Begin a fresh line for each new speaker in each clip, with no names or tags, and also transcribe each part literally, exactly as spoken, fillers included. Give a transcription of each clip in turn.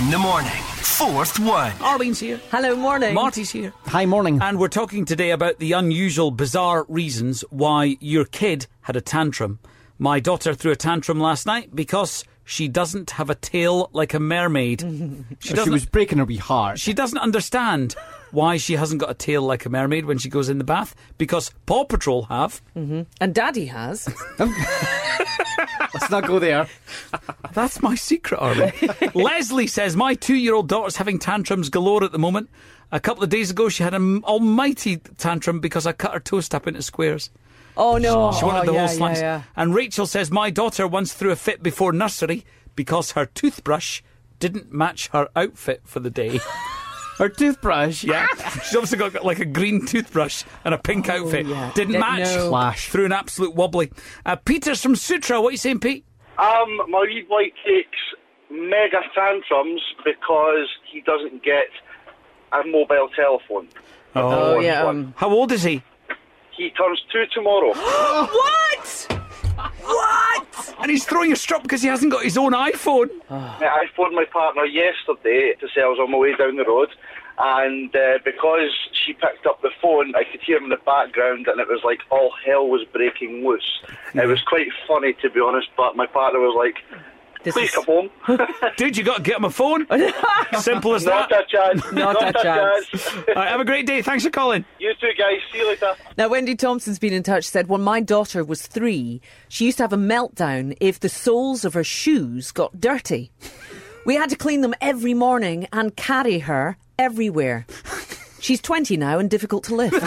In the morning. Fourth one.
Arlene's here.
Hello, morning.
Marty's here.
Hi, morning.
And we're talking today about the unusual, bizarre reasons why your kid had a tantrum. My daughter threw a tantrum last night because she doesn't have a tail like a mermaid.
She, she was breaking her wee heart.
She doesn't understand why she hasn't got a tail like a mermaid when she goes in the bath, because Paw Patrol have.
Mm-hmm. And Daddy has.
Let's not go there.
That's my secret, Arlie. Leslie says, my two-year-old daughter's having tantrums galore at the moment. A couple of days ago, she had an almighty tantrum because I cut her toast up into squares.
Oh, no.
She wanted
oh,
the
yeah,
whole slice.
Yeah, yeah.
And Rachel says, my daughter once threw a fit before nursery because her toothbrush didn't match her outfit for the day.
Her toothbrush?
Yeah. She's obviously got like a green toothbrush and a pink
oh,
outfit.
Yeah.
Didn't
Did,
match.
no.
Flash.
Threw an absolute wobbly. Uh, Peter's from Sutra. What are you saying, Pete?
Um, my wee boy takes mega tantrums because he doesn't get a mobile telephone.
Oh, yeah. Um...
How old is he?
He turns two tomorrow.
What? What?
And he's throwing a strop because he hasn't got his own iPhone.
I phoned my partner yesterday to say I was on my way down the road, and uh, because she picked up the phone, I could hear him in the background, and it was like all hell was breaking loose. Yeah. It was quite funny, to be honest, but my partner was like,
This
please
is...
come home.
Dude, you got to get him a phone. Simple as
Not
that.
a chance.
Not,
Not
a
a
chance.
chance.
All right, have a great day. Thanks for calling.
You too, guys. See you later.
Now, Wendy Thompson's been in touch, said when my daughter was three, she used to have a meltdown if the soles of her shoes got dirty. We had to clean them every morning and carry her everywhere. She's twenty now and difficult to lift.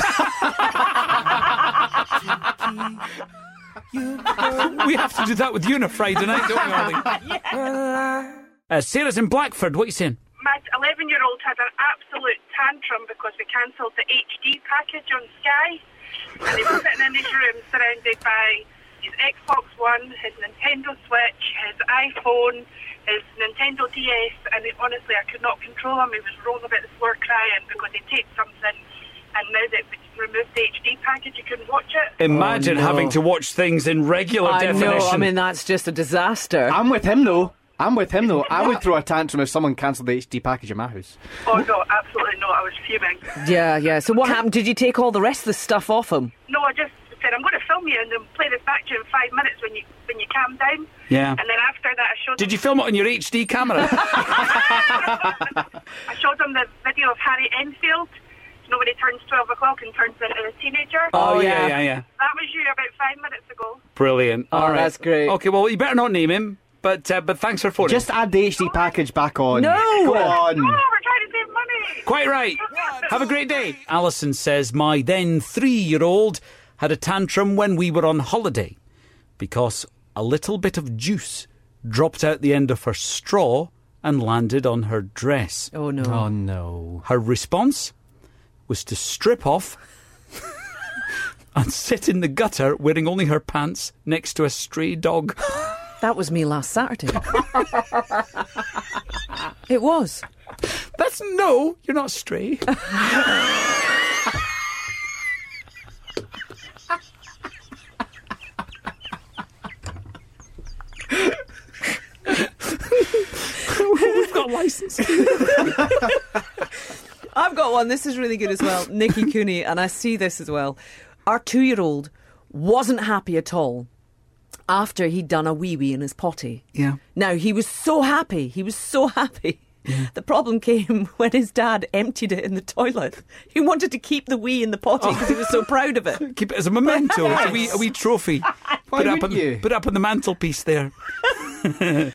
We have to do that with you on a Friday night, don't we, Arlie?
Yeah.
Uh, Sarah's in Blackford. What are you saying?
My eleven-year-old had an absolute tantrum because we cancelled the H D package on Sky. And he was sitting in his room surrounded by his Xbox One, his Nintendo Switch, his iPhone, his Nintendo D S, and it, honestly, I could not control him. He was rolling about the floor crying because he taped something, and now that we removed the H D package, you couldn't watch it.
Imagine
Oh, no.
having to watch things in regular
I
definition.
know, I mean, that's just a disaster.
I'm with him, though. I'm with him, though. I would throw a tantrum if someone cancelled the H D package in my house.
Oh, no, absolutely not. I was fuming.
Yeah, yeah. So what happened? Did you take all the rest of the stuff off him?
No, I just said, I'm going to film you and then play this back to you in five minutes when you when you calm down.
Yeah.
And then after that, I showed
Did
him...
you film it on your H D camera?
I showed him the video of Harry Enfield. Nobody turns twelve o'clock and turns into a teenager.
Oh,
yeah.
yeah, yeah, yeah.
That was you about five minutes ago.
Brilliant.
Oh,
All right.
that's great.
Okay, well, you better not name him, but uh, but thanks for phoning.
Just add the H D package back on.
No!
Go on.
Oh, we're trying to save money.
Quite right. Have a great day. Alison says, my then three-year-old had a tantrum when we were on holiday because a little bit of juice dropped out the end of her straw and landed on her dress.
Oh, no.
Oh, no.
Her response was to strip off and sit in the gutter wearing only her pants next to a stray dog.
That was me last Saturday. It was.
That's no, you're not stray. We've got a licence.
I've got one. This is really good as well. Nikki Cooney, and I see this as well. Our two-year-old wasn't happy at all after he'd done a wee-wee in his potty.
Yeah.
Now, he was so happy. He was so happy. Yeah. The problem came when his dad emptied it in the toilet. He wanted to keep the wee in the potty because he was so proud of it.
Keep it as a memento, as a wee, a wee trophy.
Why
put, it up
would
on,
you?
put it up on the mantelpiece there.